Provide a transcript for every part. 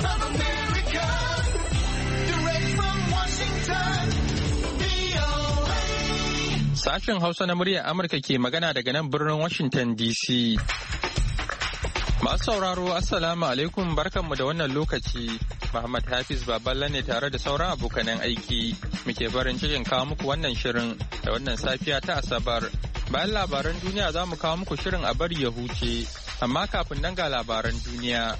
Voice of America, direct from Washington, VOA. Sashen Hausa na muryar Amurka ke magana daga nan birnin Washington DC. Masu sauraro, Assalamu alaikum, barkanmu da wannan lokaci. Muhammad Hafiz Baballa ne tare da sauran abokanan aiki. Muke farin cikin kawo muku wannan shirin da wannan safiya ta Asabar. Bayan labaran duniya za mu kawo muku shirin a bari ya huce, amma kafin nan ga labaran duniya.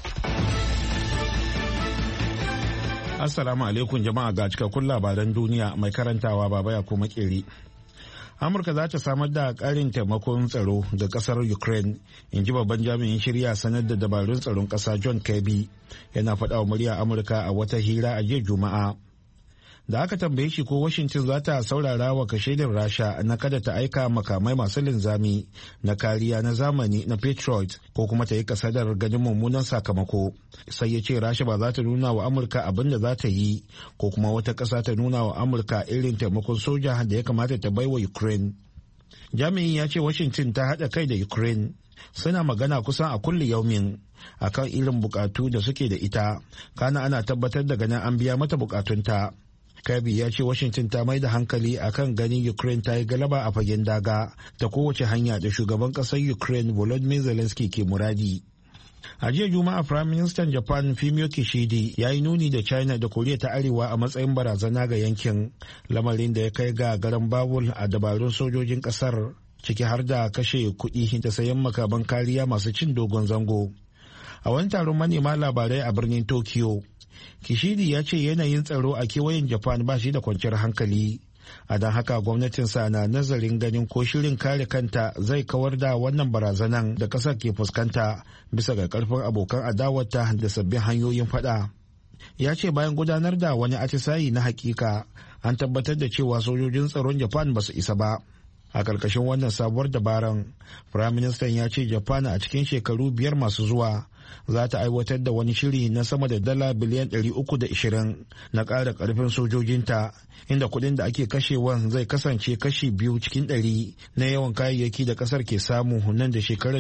Assalamu alaikum jama'a, ga cikakkun labaran duniya mai karantawa Baba ya kuma Makeri. Amurka za ta samar da ƙarin taimakon tsaro ga ƙasar Ukraine, in ji babban jami'in shirya sanar da dabarun tsaron ƙasa John Kirby, yana faɗa wa murya Amurka a wata hira a jiya Juma'a. Da aka tambaye shi ko Washington za ta saurara wa kashedin Rasha na kada ta aika makamai masu linzami na kariya na zamani na Patriot ko kuma ta yi kasadar ganin mummunan sakamako, sai ya ce Rasha ba za ta nuna wa Amurka abin da za ta yi ko kuma wata ƙasa ta nuna wa Amurka irin taimakon soja da ya kamata ta bai wa Ukraine. Jami'in ya ce Washington ta haɗa kai da Ukraine, suna magana kusan a kulli yaumin akan irin bukatu da suke da ita, kana ana tabbatar da ganin an biya mata bukatunta. Kirby ya ce Washington ta mai da hankali akan ganin Ukraine ta yi galaba a fagen daga ta kowace hanya da shugaban ƙasar Ukraine Volodymyr Zelensky ke muradi. A jiya Juma'a, Prime Minister Japan Fumio Kishida ya yi nuni da China da Koriya ta Arewa a matsayin barazana ga yankin, lamarin da ya kai ga garan babul a dabarun sojojin ƙasar, ciki har da kashe kuɗi da sayan makaman kariya masu cin dogon zango. A wani taron manema labarai a birnin Tokyo, Kishidi ya ce yanayin tsaro a kewayen Japan ba shi da kwanciyar hankali. A don haka gwamnatinsa na nazarin ganin ko shirin kare kanta zai kawar da wannan barazanan da kasar ke fuskanta bisa ga karfin abokan adawarta da sabbin hanyoyin fada. Ya ce bayan gudanar da wani atisayi na hakika, an tabbatar da cewa sojojin tsaron Japan ba su isa ba. A ƙarƙashin wannan sabuwar dabaran, Firaministan ya ce Japan a cikin shekaru 5 masu zuwa za ta aiwatar da wani shiri na sama da dala biliyan 320 na ƙara ƙarfin sojojinta, inda kuɗin da ake kashewan zai kasance kashi 2 cikin 100 na yawan kayayyaki da ƙasar ke samu nan da shekarar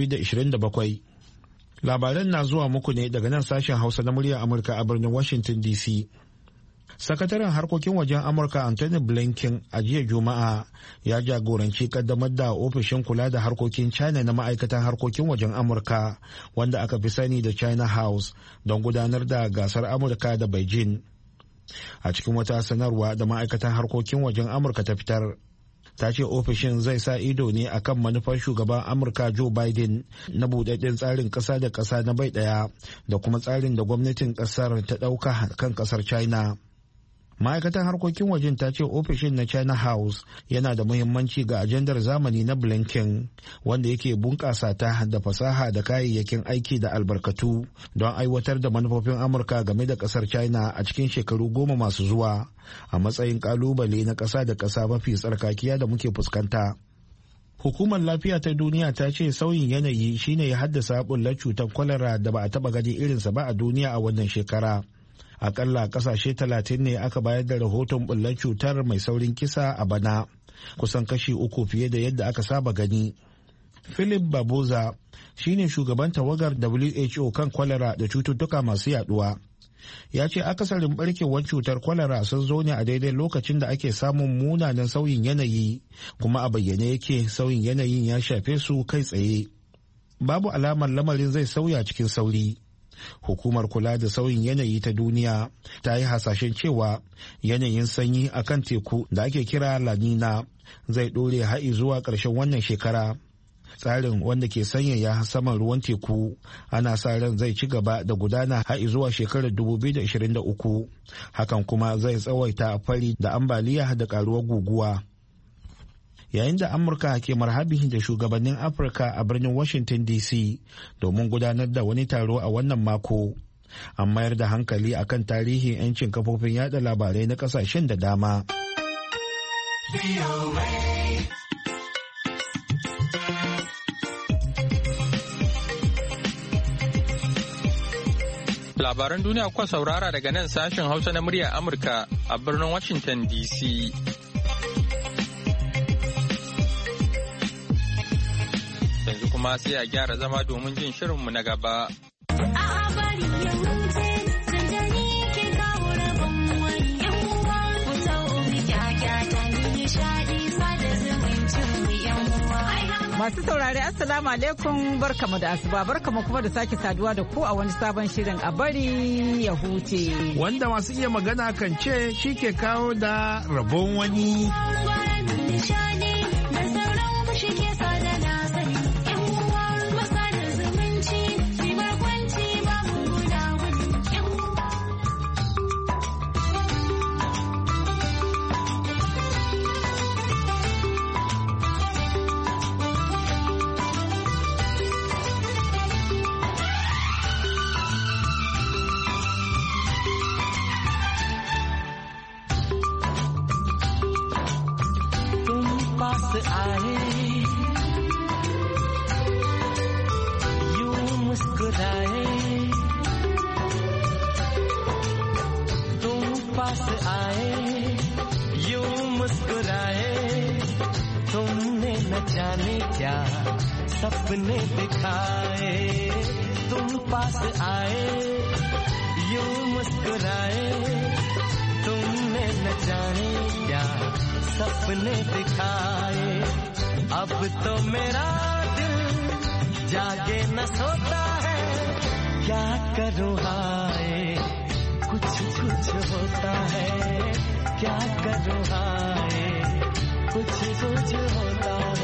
2027. Labaran na zuwa muku ne daga nan sashen Hausa na muryar Amurka a birnin Washington DC. Sakataren harkokin wajen Amurka Anthony Blinken a jiya Juma'a ya jagoranci kaddamar da ofishin kula da harkokin China na ma'aikatan harkokin wajen Amurka, wanda aka fi sani da China House, don gudanar da gasar Amurka da Beijing. A cikin wata sanarwa da ma'aikatan harkokin wajen Amurka ta fitar, ta ce ofishin zai sa ido ne akan manufar shugaban Amurka Joe Biden na buɗaɗɗen tsarin ƙasa da ƙasa na bai ɗaya da kuma tsarin da gwamnatin ƙasar ta ɗauka kan ƙasar China. Ma'aikatan harkokin wajen ta ce ofishin na China House yana da muhimmanci ga ajandar zamani na Blinken, wanda yake bunƙasa ta da fasaha da kayayyakin aiki da albarkatu don aiwatar da manufofin Amurka game da ƙasar China a cikin shekaru 10 masu zuwa, a matsayin ƙalubale na ƙasa da ƙasa mafi tsarkakiya da muke fuskanta. Hukumar Lafiya ta Duniya ta ce sauyin yanayi shine ya haddasa bullar cutar kwalara da ba a taɓa gani irinsa ba a duniya a wannan shekara. Akalla kasashe 30 ne aka bayar da rahoton bullar cutar mai saurin kisa a bana, kusan kashi 3 fiye da yadda aka saba gani. Philip Baboza shine shugaban tawagar WHO kan kwalara da cututtuka masu yaduwa. Ya ce akasarin barkewar cutar kwalara sun zo ne a daidai lokacin da ake samun munanan sauyin yanayi, kuma a bayyane yake sauyin yanayin ya shafe su kai tsaye. Babu alamar lamarin zai sauya cikin sauri. Hukumar kula da sauyin yanayi ta duniya ta yi hasashen cewa yanayin sanyi a kan teku da ake kira La Nina zai ɗore har zuwa ƙarshen wannan shekara. Tsarin wanda ke sanyaya saman ruwan teku ana sa ran zai ci gaba da gudana har zuwa shekarar 2023. Hakan kuma zai tsawaita fari da ambaliya da ƙaruwar guguwa. Yayin da Amurka ke marhabi da shugabannin Afirka a birnin Washington DC domin gudanar da wani taro a wannan mako, an mayar da hankali akan tarihin 'yancin kafofin yada labarai na kasashen da dama. Labaran duniya kuka saurara daga nan sashen Hausa na muryar Amurka a birnin Washington DC. Yanzu kuma sai a gyara zama domin jin shirinmu na gaba. Masu saurari Assalamu alaikum barkamu da asuba barkamu kuma da sake saduwa da ku a wani sabon shirin a bari ya huce. Wanda masu iya magana kan ce shi ke kawo da rabon wani. सपने दिखाए तुम पास आए यूं मुस्कुराए तुमने न जाने क्या सपने दिखाए अब तो मेरा दिल जागे न सोता है क्या करूं हाय कुछ कुछ होता है क्या करूं हाय कुछ कुछ होता है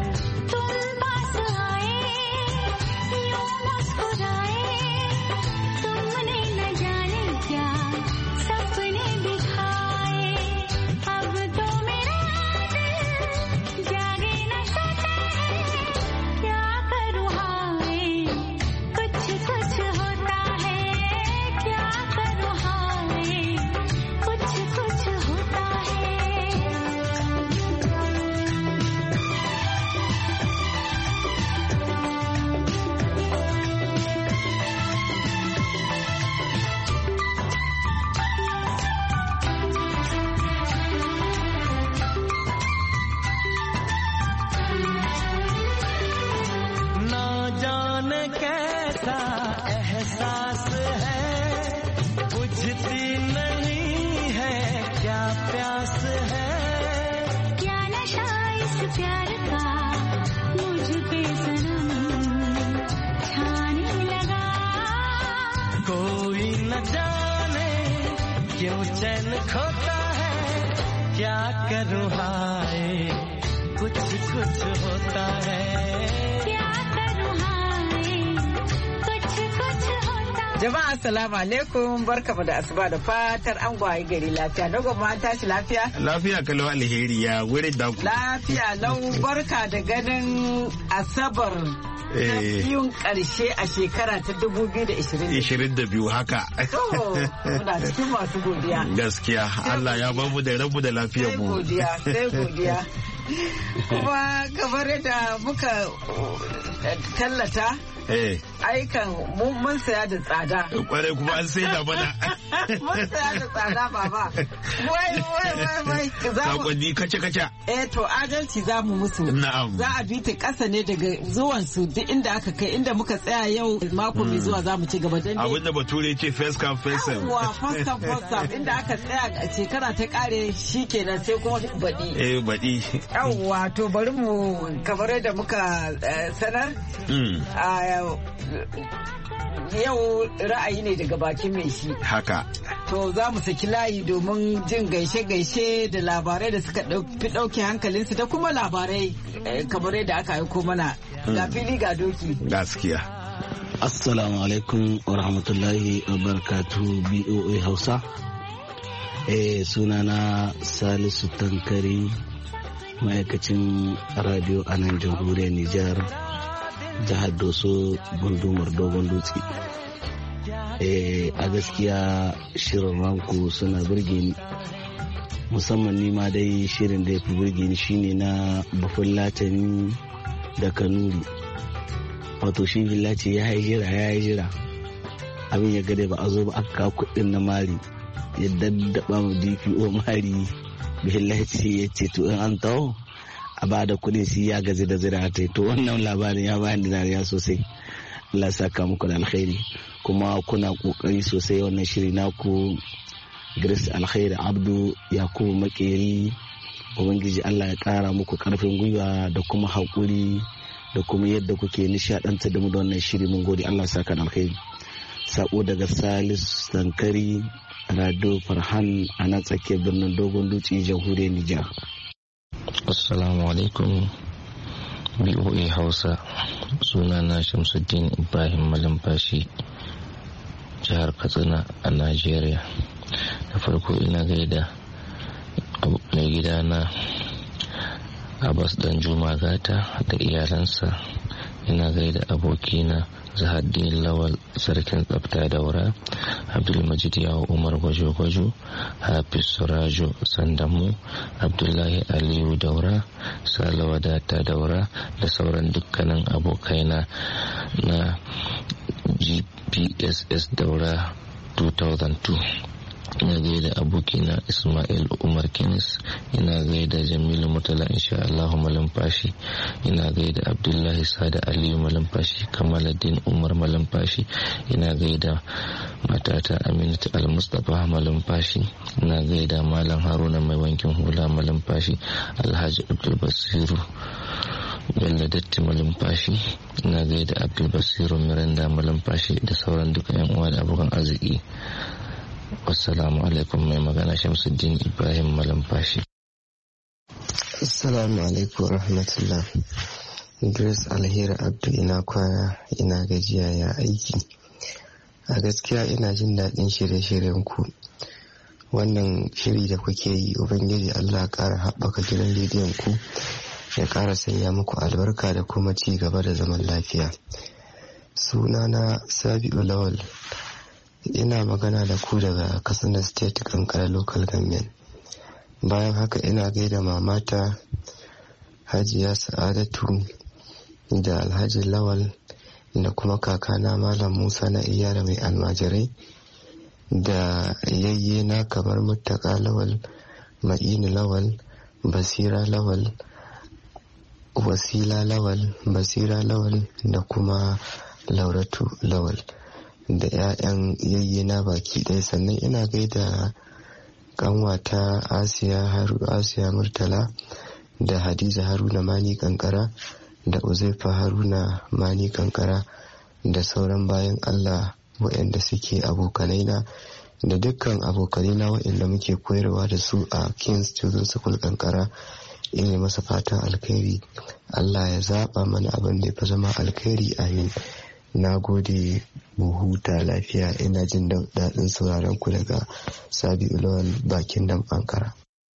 क्यों चैन खोता है क्या करूं हाय कुछ कुछ होता है क्या करूं हाय कुछ कुछ होता है Jama'a assalamu alaikum barkamu da asuba da fatar an gwaye gari lafiya na gwamma an tashi lafiya Lafiya kalau alheri ya wuri da ku. Lafiya lau barka da ganin asabar ta biyun karshe a shekara ta 2022 haka. Muna cikin masu godiya. Gaskiya Allah ya bamu da rabu da lafiyar mu. Sai godiya. Kuma kamar yadda muka tallata aikan mun saya da tsada. Kwarai kuma an sai da mana. Mun saya da tsada baba. Wai. Sakonni kace. To adalci za mu musu. Na'am. Za a bi ta ƙasa ne daga zuwan su duk inda aka kai inda muka tsaya yau mako mai zuwa za mu ci gaba dan abin da bature ce first come first serve. Wa first come first serve inda aka tsaya a shekara ta kare shikenan sai kuma baɗi. Baɗi. Yawwa to bari mu kamar yadda muka sanar. Yau ra'ayi ne daga bakin mai shi. Haka. To za mu saki layi domin jin gaishe-gaishe da labarai da suka fi ɗauke hankalinsu da kuma labarai kamar yadda aka aiko mana. Ga fili ga doki. Gaskiya. Assalamu alaikum wa rahmatullahi wa barakatuh BOA Hausa. Sunana Salisu Tankari ma'aikacin radio a nan jamhuriyar Nijar. Jihar Doso gundumar Dogon Dutse. A gaskiya shirin ranku suna burge ni musamman ni ma dai shirin da ya fi burge ni shine na bafin latani da kanuri wato shi billaci ya yi jira abin ya gade ba a zo ba aka kudin na mari ya daddaba mu DPO mari billaci ya ce to in an taho a ba da kudin si ya gazi da zira ta to wannan labarin ya bani dariya sosai Allah saka muku da alkhairi kuma kuna kokari sosai wannan shiri naku Grace Alkhairi Abdu Yakubu Makeri ubangiji Allah ya kara muku karfin gwiwa da kuma hakuri da kuma yadda kuke nishadantar da mu da wannan shiri. Mun gode, Allah saka alkhairi. Sako daga Salisu Sankari Rado Farhan a nan tsakiyar birnin Dogon Dutse, jamhuriyar Nijar. Assalamu alaikum BOA Hausa, sunana Shamsuddin Ibrahim Malumfashi, jihar Katsina a Najeriya. Da farko ina gaida mai gidana Abbas Danjuma Gata da iyalansa. Ina gaida abokina Zahaddin Lawal Sarkin Tsafta Daura, Abdulmajid Yawo Umar Gwajo-Gwajo, Hafiz Surajo Sandamu, Abdullahi Aliyu Daura, Salawa Data Daura da sauran dukkanin abokaina na GPSS Daura 2002. Ina gaida abokina Ismail Umar Kinis, ina gaida Jamilu Murtala insha Allahu Malumfashi, ina gaida Abdullahi Sada Aliyu Malumfashi, Kamaluddin Umar Malumfashi, ina gaida matata Aminatu Al-Mustapha Malumfashi, ina gaida Malam Haruna mai wankin hula Malumfashi, Alhaji Abdul Basiru Bello Datti Malumfashi, ina gaida Abdul Basiru Miranda Malumfashi da sauran duka yan uwa da abokan arziki. Assalamu alaikum, mai magana Shamsuddin Ibrahim Malumfashi. Assalamu alaikum rahmatullah. Grace Alheri Abdu, ina kwana, ina gajiya, ya aiki. A gaskiya ina jin daɗin shirye-shiryen ku. Wannan shiri da kuke yi, Ubangiji Allah ƙara haɓaka gidan rediyon ku, ya ƙara sanya muku albarka da kuma ci gaba da zaman lafiya. Sunana Sabi'u Lawal, ina magana da ku daga Katsina State, Kankara Local Government. Bayan haka ina gaida mamata Hajiya Sa'adatu da Alhaji Lawal da kuma kakana Malam Musa na Iyara mai almajirai da yayyena kamar Muttaka Lawal, Ma'inu Lawal, Basira Lawal, Wasila Lawal, Basira Lawal da kuma Lauratu Lawal da 'ya'yan yayyena baki ɗaya. Sannan ina gaida kanwata Asiya Murtala da Hadiza Haruna Mani Kankara da Uzaifa Haruna Mani Kankara da sauran bayan Allah waɗanda suke abokanaina da dukkan abokanaina waɗanda muke koyarwa da su a King's Children's School Kankara. Ina masa fatan alkhairi, Allah ya zaba mana abin da ya fi zama alkhairi, amin. Na gode, mu huta lafiya. Ina jin daɗin sauraron ku daga Sabi'u Lawal bakin dam Ankara.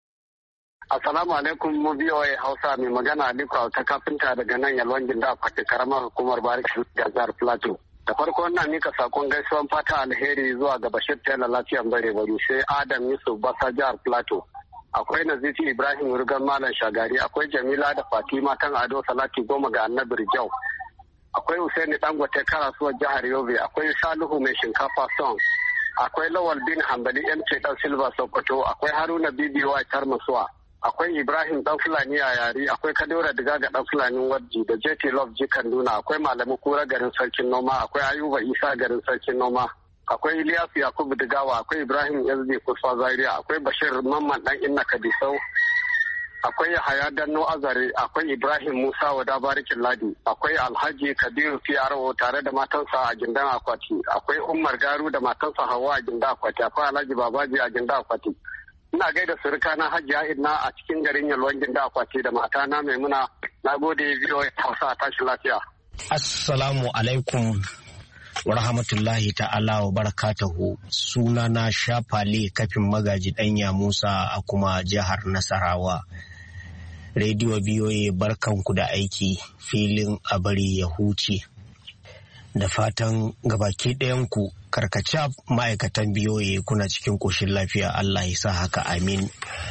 Assalamu alaikum, mu BOA Hausa, mai magana Aliko ta kafinta daga nan Yalwan Ginda Akwati, karamar hukumar Bariki da jihar Plateau. Da farko ina mika sakon gaisuwan fata alheri zuwa ga Bashir Tela lafiyan bare bari, sai Adam Yusuf Basa jihar Plateau. Akwai Nazifi Ibrahim Rugan Malam Shagari, akwai Jamila da Fatima kan Ado Salati Goma ga Annabi Rijau. Akwai Usaini Dangote Karasuwar jihar Yobe, akwai Salihu mai shinkafa Song, akwai Lawal bin Hambali MC Dan Silva Sokoto, akwai Haruna BBY Tarmasuwa, akwai Ibrahim Dan Fulani a Yari, akwai Kadura Diga ga Dan Fulanin Warji da JT Love Ji Kanduna, akwai Malamu Kura garin Sarkin Noma, akwai Ayuba Isa garin Sarkin Noma, akwai Ilyasu Yakubu Digawa, akwai Ibrahim Yazdi Kusfa Zaria, akwai Bashir Mamman Dan Inna Kadisau, akwai Yahaya Danno Azare, akwai Ibrahim Musa Wada Barikin Ladi, akwai Alhaji Kabiru PRO tare da matansa a gindan akwati, akwai Umar Garu da matansa Hawa a gindan akwati, akwai Alhaji Babaji a gindan akwati. Ina gaida surika na Hajiya Idna a cikin garin Yalwan gindan akwati da matana Maimuna. Na gode biyo Hausa, tashi lafiya. Assalamu alaikum wa rahmatullahi ta'ala wa barakatuhu. Sunana Shafale Kafin Magaji Danya Musa a kuma jihar Nasarawa. Radio BOA barkanku da aiki, filin a bari ya huce. Da fatan gabaki ɗayanku karkacaf ma'aikatan BOA kuna cikin ƙoshin lafiya, Allah ya sa haka, amin.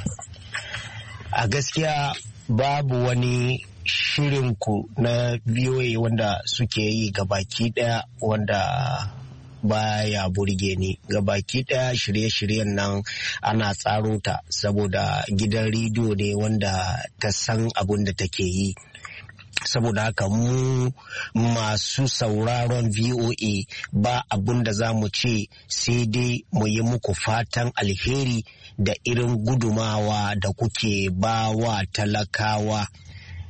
A gaskiya babu wani shirinku na BOA wanda suke yi gabaki ɗaya wanda baya burge ni. Gabaki ɗaya shirye-shiryen nan ana tsaro ta saboda gidan rediyo ne wanda ta san abin da take yi. Saboda haka mu masu sauraron VOA ba abin da za mu ce sai dai mu yi muku fatan alheri da irin gudumawa da kuke ba wa talakawa.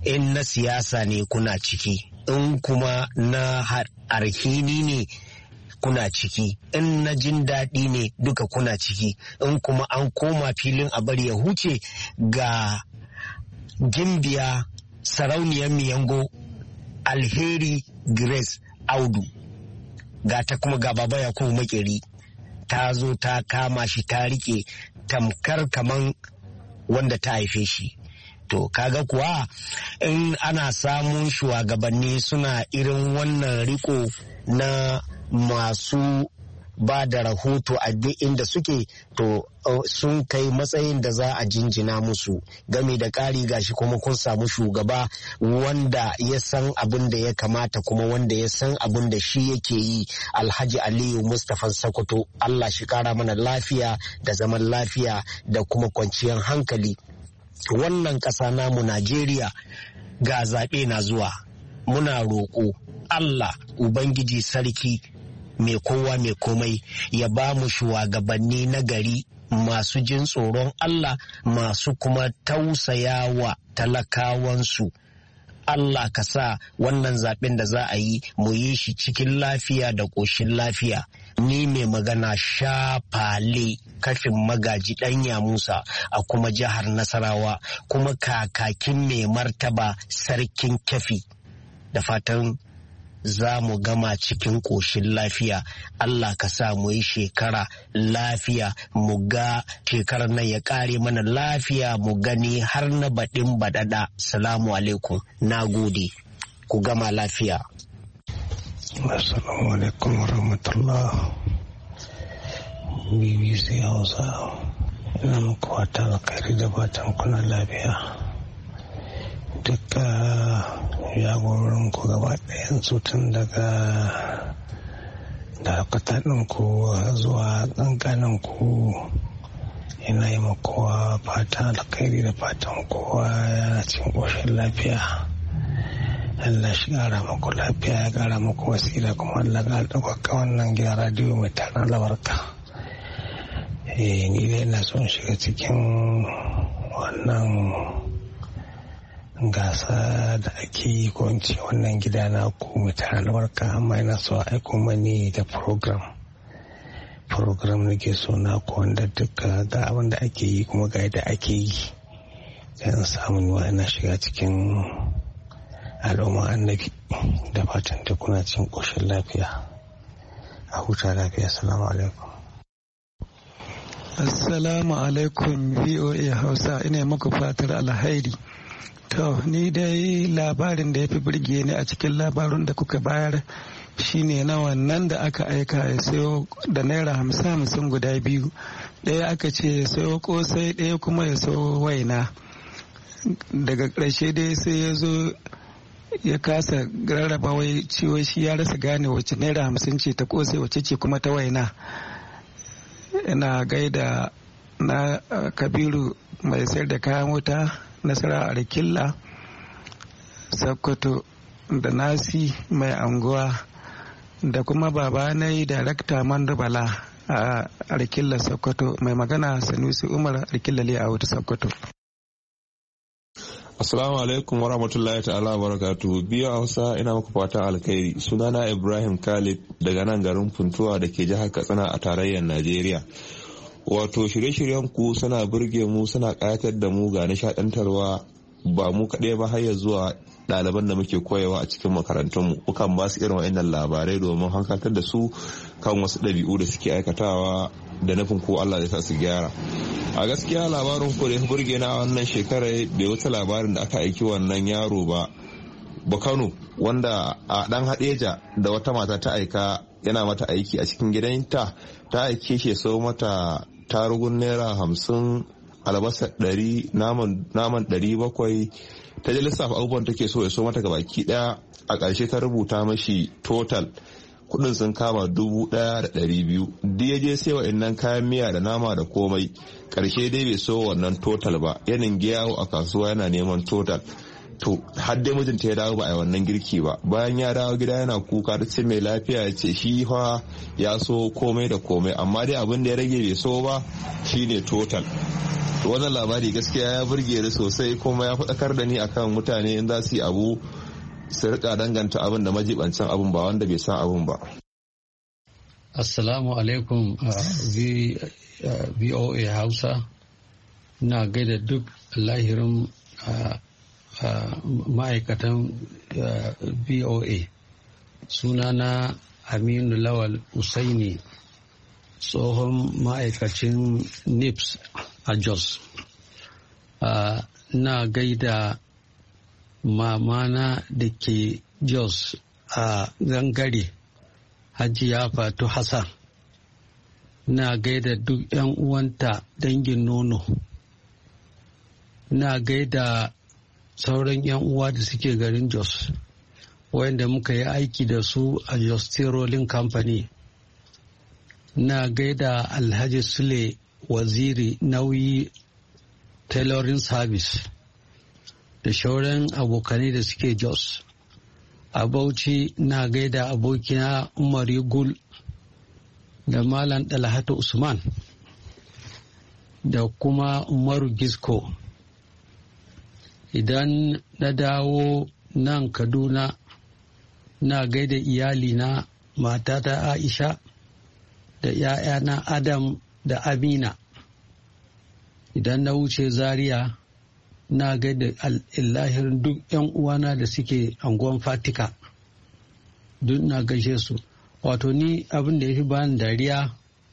in na siyasa ne kuna ciki, in kuma na alhini ne kuna ciki, in na jin daɗi ne duka kuna ciki, in kuma an koma filin a bari ya huce ga gimbiya sarauniyar miyango Alheri Grace Audu, ga ta kuma ga baba Yakubu Makeri ta zo ta kama shi ta rike tamkar kaman wanda ta haife shi. To kaga kuwa in ana samun shugabanni suna irin wannan riko na masu ba da rahoto a duk inda suke, to sun kai matsayin da za a jinjina musu. Game da ƙari gashi kuma kun samu shugaba wanda ya san abin da ya kamata kuma wanda ya san abin da shi yake yi, Alhaji Aliyu Mustapha Sokoto. Allah shi kara mana lafiya da zaman lafiya da kuma kwanciyar hankali. Wannan ƙasa namu Najeriya ga zaɓe na zuwa, muna roƙo Allah Ubangiji Sarki mai kowa mai komai ya ba mu shugabanni na gari masu jin tsoron Allah, masu kuma tausaya wa talakawansu. Allah ka sa wannan zaɓen da za a yi mu yi shi cikin lafiya da ƙoshin lafiya. Ni mai magana Shafale Kafin Magaji Ɗanya Musa a kuma jihar Nasarawa, kuma kakakin mai martaba Sarkin Kafi. Da fatan za mu gama cikin ƙoshin lafiya. Allah ka sa mu yi shekara lafiya, mu ga shekarar nan ya ƙare mana lafiya, mu gani har na baɗin baɗaɗa. Salamu alaikum, na gode, ku gama lafiya. Assalamu alaikum warahmatullah. BBC Hausa, ina muku wata alkhairi da fatan kuna lafiya. Duka jagororin ku gaba ɗayan su tun daga dakatanin ku zuwa ƙanƙanin ku, ina yi kowa fatan alkhairi da fatan kowa yana cikin ƙoshin lafiya. Allah shi ƙara muku lafiya, ya ƙara muku wasila, kuma Allah ga ɗaukaka wannan gidan radiyo mai taron albarka. Ni dai ina son shiga cikin wannan gasa da ake yi, ko in ce wannan gida na ku mai taron albarka, amma ina so a aiko mani da program da ke so na ku wanda duka ga abin da ake yi kuma ga yadda ake yi, dan samun wa ina shiga cikin al'umma annabi. Da fatan da kuna cikin ƙoshin lafiya, a huta lafiya. Assalamu alaikum. Assalamu alaikum VOA Hausa, ina muku fatar alhairi. To, ni dai labarin da ya fi burge ni a cikin labarun da kuka bayar shine na wannan da aka aika ya sayo da naira 50 guda biyu. Ɗaya aka ce ya sayo kosai, ɗaya kuma ya sayo waina. Daga ƙarshe dai sai ya zo ya kasa rarraba wai ciwo shi ya rasa gane wacce naira 50 ce ta kosai, wacce ce kuma ta waina. Ina gaida na Kabiru mai sayar da kayan wuta, Nasara Arkilla Sokoto, da Nasi mai anguwa, da kuma baba na yi darakta Mandubala a Arkilla Sokoto. Mai magana Sanusi Umar Arkilla Layout Sokoto. Assalamu alaikum warahmatullahi ta'ala barakatuhu. Biyo Hausa, ina muku fatan alkhairi. Sunana Ibrahim Khalid daga nan garin Funtuwa da ke jihar Katsina a tarayyar Najeriya. Wato shirye-shiryen ku suna burge mu, suna kayatar da mu, ga nishadantarwa, ba mu kaɗai ba har ya zuwa ɗaliban da muke koyawa a cikin makarantunmu. Kukan ba su irin wa'annan labarai domin hankaltar da su kan wasu ɗabi'u da suke aikatawa, da nufin ko Allah zai sa su gyara. A gaskiya labarin ku da ya burge na wannan shekarar bai wuce labarin da aka aiki wannan yaro ba Kano, wanda a dan Hadeja da wata mata ta aika yana mata aiki a cikin gidanta, ta aike shi sau mata tarugun naira 50, albasa 100, naman 700, ta ji lissafa abubuwan take so ya so mata gabaki daya. A ƙarshe ta rubuta mashi total kudin sun kama 1,200. Duk ya je sai wa'annan kayan miya da nama da komai, ƙarshe dai bai so wannan total ba, yanin yawo a kasuwa yana neman total. to har dai mijinta ya dawo ba a yi wannan girki ba. Bayan ya dawo gida yana kuka, ta ce mai lafiya, ya ce shi fa ya so komai da komai amma dai abin da ya rage bai so ba shine total. To wannan labari gaskiya ya burge ni sosai kuma ya faɗakar da ni akan mutane in za su yi abu su rika danganta abin da majibancin abin ba wanda bai san abin ba. Assalamu alaikum VOA Hausa. Na gaida duk lahirin ma'aikatan VOA. Sunana Aminu Lawal Usaini, tsohon ma'aikacin NIPS a Jos. Na gaida mamana da ke Jos a Gangare, Hajiya Fatu Hassan. Na gaida duk 'yan uwanta dangin nono. Na gaida sauran 'yan uwa da suke garin Jos, wanda muka yi aiki da su a Jos Rolling Company. Na gaida Alhaji Sule Waziri Nauyi Tailoring Service da sauran abokanai da suke Jos. A Bauchi na gaida abokina Umar Gul da Malam Dalhatu Usman da kuma Umaru Gisko. Idan na dawo nan Kaduna na gaida iyalina, matata Aisha da 'ya'yana Adam da Amina. Idan na wuce Zaria na gaida lahirin duk 'yan uwana da suke anguwan Fatika, duk na gaishe su. Wato ni abin da ya fi bani dariya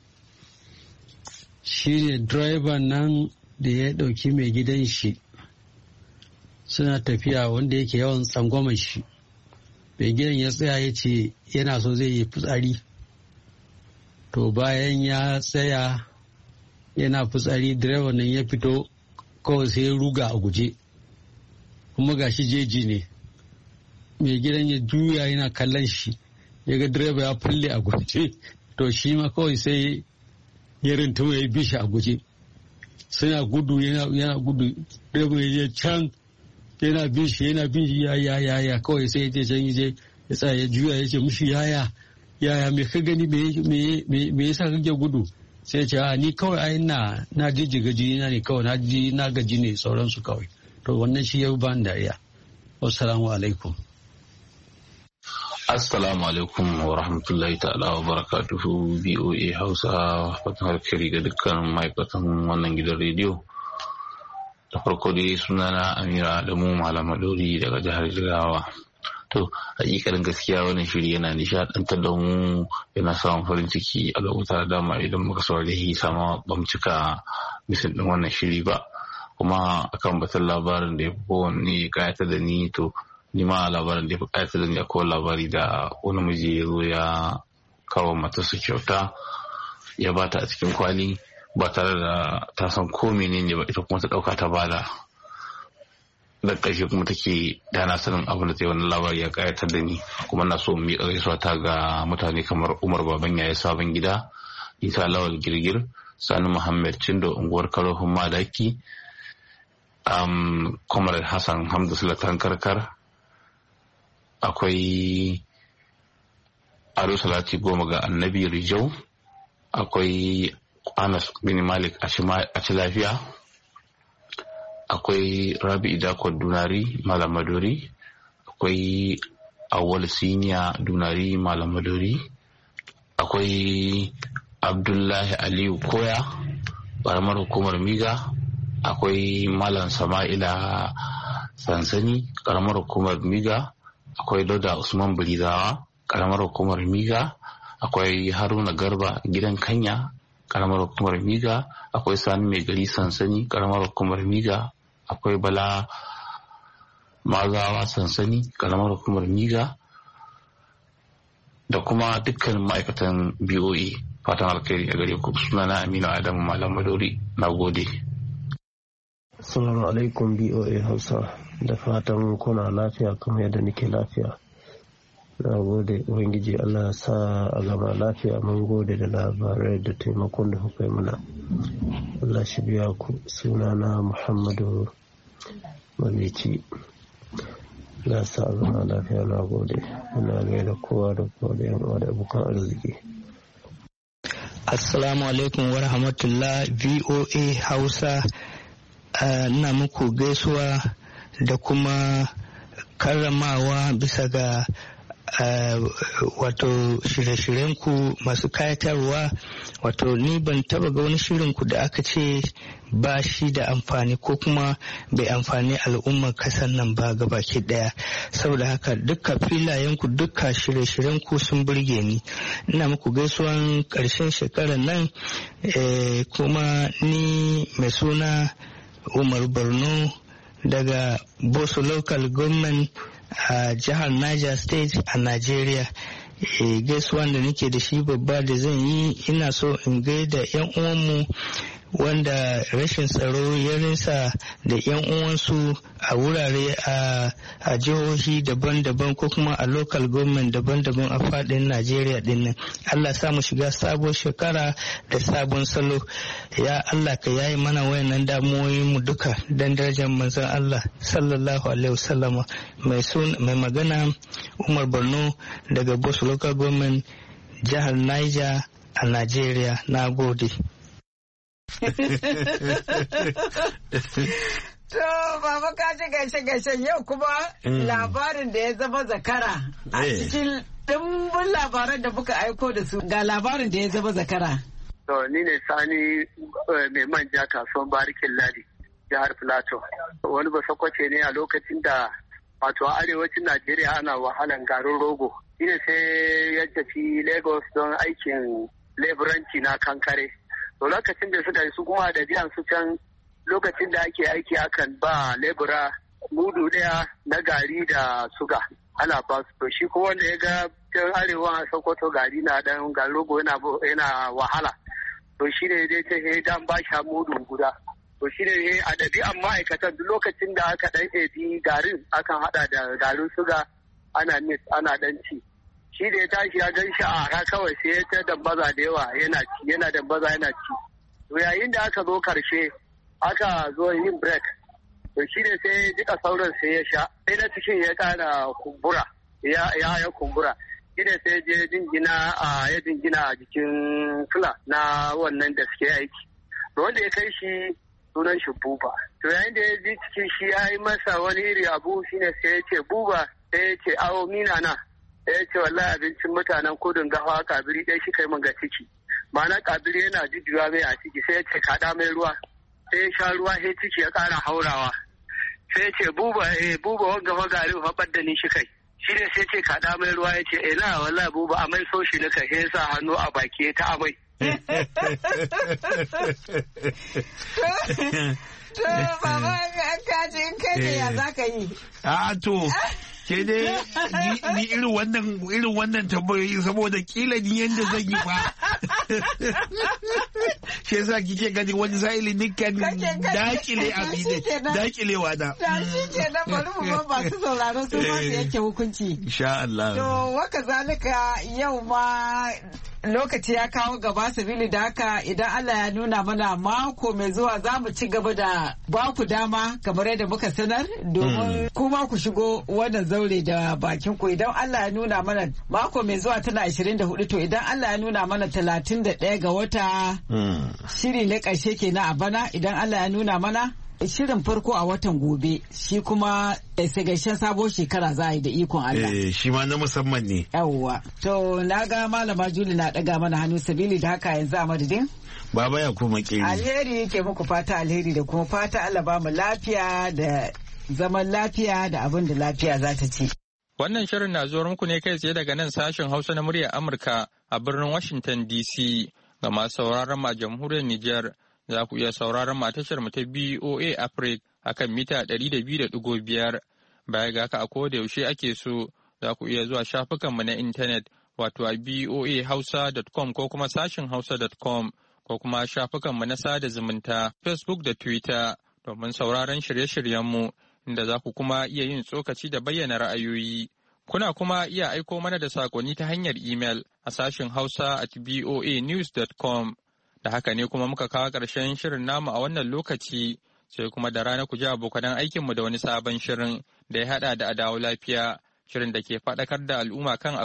shine direban nan da ya ɗauki mai gidan shi suna tafiya, wanda yake yawan tsangwamar shi. Mai gidan ya tsaya ya ce yana so zai yi fitsari. To bayan ya tsaya yana fitsari, direban nan ya fito kawai sai ya ruga a guje, kuma gashi jeji ne. Mai gidan ya juya yana kallon shi, ya ga direba ya fulle a guje, to shi ma kawai sai ya rinta ya bi shi a guje. Suna gudu yana gudu, direba ya can yana bin shi ya kawai sai ya je can ya tsaya ya juya ya ce mushi yaya me ka gani, me yasa kake gudu? Sai ya ce a ni kawai ai na jijjiga jini na ne kawai, na gaji ne sauransu kawai. To wannan shi ya ban dariya. Wassalamu alaikum. Assalamu alaikum wa rahmatullahi ta'ala wa barakatuhu. BOA Hausa, fatan alkhairi ga dukkan ma'aikatan wannan gidan rediyo. Da farko dai sunana Amira Adamu Malam Madori daga jihar Jigawa. To hakikanin gaskiya wannan shiri yana nishadantar da mu, yana samun farin ciki a lokuta da dama idan muka saurari sama ba mu cika misin din wannan shiri ba. Kuma akan batun labarin da ya fi kowanne kayatar da ni, to ni ma labarin da ya fi kayatar da ni akwai labari da wani miji ya zo ya kawo matarsa kyauta, ya bata a cikin kwali ba tare da ta san ko menene ba, ita kuma ta dauka ta bada. Da ƙarshe kuma take dana sanin abin da ta yi. Wannan labari ya kayatar da ni, kuma na so mu miƙa gaisuwa ta ga mutane kamar Umar Baban Yaya Sabon Gida, Isa Lawal Girgir, Sani Muhammad Cindo unguwar Karofin Madaki, Comrade Hassan Hamdu Sulatan Karkar, akwai Ado Salati Goma ga Annabi Rijau, akwai Anas bin Malik a ci lafiya, akwai Rabi Idako Dunari Malam Madori, akwai Awal Siniya Dunari Malam Madori, akwai Abdullahi Aliyu Koya ƙaramar hukumar Miga, akwai Malam Sama'ila Sansani ƙaramar hukumar Miga, akwai Dauda Usman Burizawa ƙaramar hukumar Miga, akwai Haruna Garba Gidan Kanya ƙaramar hukumar Miga, akwai Sani Mai Gari Sansani ƙaramar hukumar Miga, akwai Bala Mazawa Sansani ƙaramar hukumar Miga, da kuma dukkan ma'aikatan BOA. Fatan alkhairi a gare ku. Sunana Aminu Adamu Malam Madori. Na gode. Assalamu alaikum BOA Hausa, da fatan kuna lafiya kamar yadda nake lafiya. Na gode Ubangiji Allah ya sa a gama lafiya. Mun gode da labarai da taimakon da kuka yi mana. Allah shi biya ku. Sunana Muhammadu Mamici. na sa zama lafiya. Na gode, ina gaida kowa da kowa da yan uwa da abokan arziki. Assalamu alaikum wa rahmatullah. VOA Hausa, ina muku gaisuwa da kuma karramawa bisa ga wato shirye-shiryenku masu kayatarwa. Wato ni ban taba ga wani shirinku da aka ce ba shi da amfani ko kuma bai amfani al'ummar kasar nan ba gabaki daya. Saboda haka dukka filayenku, dukka shirye-shiryenku sun burge ni. Ina muku gaisuwan karshen shekarar nan, kuma ni mai suna Umar Borno daga Boso Local Government a jihar Niger State a Nigeria. Gaisuwan da nake da shi babba da zan yi, ina so in gaida 'yan uwanmu wanda rashin tsaro ya rinsa da 'yan uwansu a wurare a jihohi daban-daban ko kuma a local government daban-daban a fadin Najeriya dinnan. Allah sa mu shiga sabon shekara da sabon salo. Ya Allah ka yayi mana wayannan damuwoyin mu duka dan darajar manzon Allah sallallahu alaihi wasallama. Mai magana Umar Borno daga Bos local government jihar Niger a Najeriya. Na gode. To, baba ka ji gaishe-gaishen yau kuma labarin da ya zama zakara a cikin dimbin labaran da muka aiko da su. Ga labarin da ya zama zakara. To, ni ne Sani mai manja kasuwan Barikin Ladi, jihar Filato. Wani ba sakwace ne a lokacin da wato a arewacin Najeriya ana wahalan garin rogo. Shi ne sai ya tafi Lagos don aikin leburanci na kankare. To lokacin da suka yi su kuma da biyan su can lokacin da ake aiki akan ba lebura mudu daya na gari da suga ana ba su. To shi kuma wanda ya ga can arewa a Sokoto gari na dan rogo yana wahala. To shi ne dai ta dan ba shi mudu guda. To shi ne a ɗabi'an ma'aikatan duk lokacin da aka ɗan ɗebi garin akan haɗa da garin suga ana ɗan ci. Shi da ya tashi ya gan shi a kawai sai ya ta dambaza da yawa yana dambaza yana ci. To yayin da aka zo karshe aka zo yin break, to shi ne sai jika sauran sai ya sha, sai na cikin ya ƙara kumbura, ya kumbura. Shi ne sai ya jingina a jikin fila na wannan da suke aiki. To wanda ya kai shi sunan shi Buba. To yayin da ya ji cikin shi ya yi masa wani iri abu, shi ne sai ya ce Buba, sai ya ce awo mina na. Ya ce wallahi abincin mutanen kudin gawa kabiri ɗaya shi kai min ga ciki. Ma'ana kabiri yana jujjuwa mai a ciki, sai ya ce kaɗa mai ruwa. Sai ya sha ruwa sai ciki ya ƙara haurawa. Sai ya ce buba wanga magarin faɓar da ni shi kai. Shi ne sai ce kaɗa mai ruwa, ya ce na wallahi Buba amai so shi nika, sai ya sa hannu a baki ta amai. To baba kaji in kai ne ya za ka yi? To ke dai ni irin wannan tambayoyi saboda kila ni yanda zan yi fa. Shi yasa kike gani wani sa'ili nikan dakile abin dakilewa da. Da shi ke nan bari mu ba masu sauraro su ma su yake hukunci. Insha Allah. To waka zalika yau ma lokaci ya kawo gaba sabili da haka idan Allah ya nuna mana mako mai zuwa za mu ci gaba da ba ku dama kamar yadda muka sanar domin kuma ku shigo wannan zaure da bakin ku. Idan Allah ya nuna mana mako mai zuwa tana 24, to idan Allah ya nuna mana 31 ga wata shiri na ƙarshe kenan a bana. Idan Allah ya nuna mana shirin farko a watan gobe shi kuma gaishen sabon shekara za a yi da ikon Allah. Shi ma na musamman ne. Yawwa. To na ga malama Juli na daga mana hannu sabili da haka yanzu a madadin. Baba ya kuma kiri. Alheri ke muku fata alheri da kuma fata Allah ba mu lafiya da zaman lafiya da abin da lafiya za ta ci. Wannan shirin na zuwa muku ne kai tsaye daga nan sashen Hausa na muryar Amurka a birnin Washington DC. Ga masu sauraron ma jamhuriyar Nijar za ku iya sauraron ma tashar mu ta BOA Africa akan mita 200.5. Baya ga haka a koda yaushe ake so za ku iya zuwa shafukanmu na intanet wato a boahausa.com ko kuma sashin hausa.com ko kuma shafukanmu na sada zumunta Facebook da Twitter domin sauraron shirye-shiryenmu inda za ku kuma iya yin tsokaci da bayyana ra'ayoyi. Kuna kuma iya aiko mana da sakonni ta hanyar email a sashin hausa@boanews.com. Da haka ne kuma muka kawo ƙarshen shirin namu a wannan lokaci sai kuma da rana ku ji abokanan aikinmu da wani sabon shirin da ya haɗa da adawo lafiya, shirin da ke faɗakar da al'umma kan